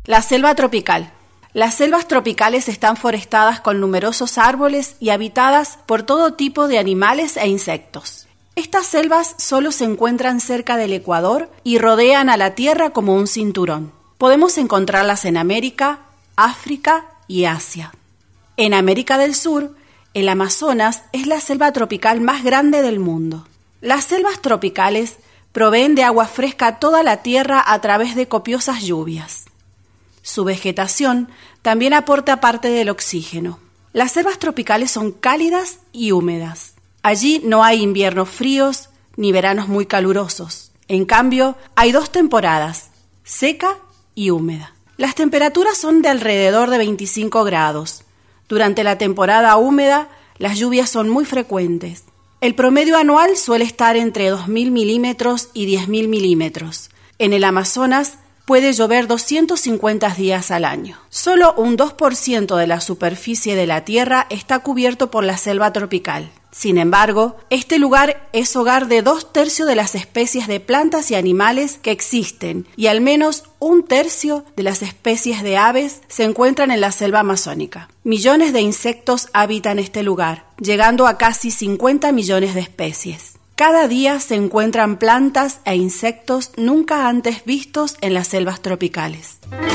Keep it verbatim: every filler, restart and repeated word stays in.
La selva tropical. Las selvas tropicales están forestadas con numerosos árboles y habitadas por todo tipo de animales e insectos. Estas selvas solo se encuentran cerca del Ecuador y rodean a la Tierra como un cinturón. Podemos encontrarlas en América, África y Asia. En América del Sur, el Amazonas es la selva tropical más grande del mundo. Las selvas tropicales proveen de agua fresca a toda la Tierra a través de copiosas lluvias. Su vegetación también aporta parte del oxígeno. Las selvas tropicales son cálidas y húmedas. Allí no hay inviernos fríos ni veranos muy calurosos. En cambio, hay dos temporadas, seca y húmeda. Las temperaturas son de alrededor de veinticinco grados. Durante la temporada húmeda, las lluvias son muy frecuentes. El promedio anual suele estar entre dos mil milímetros y diez mil milímetros. En el Amazonas puede llover doscientos cincuenta días al año. Solo un dos por ciento de la superficie de la Tierra está cubierto por la selva tropical. Sin embargo, este lugar es hogar de dos tercios de las especies de plantas y animales que existen y al menos un tercio de las especies de aves se encuentran en la selva amazónica. Millones de insectos habitan este lugar, llegando a casi cincuenta millones de especies. Cada día se encuentran plantas e insectos nunca antes vistos en las selvas tropicales.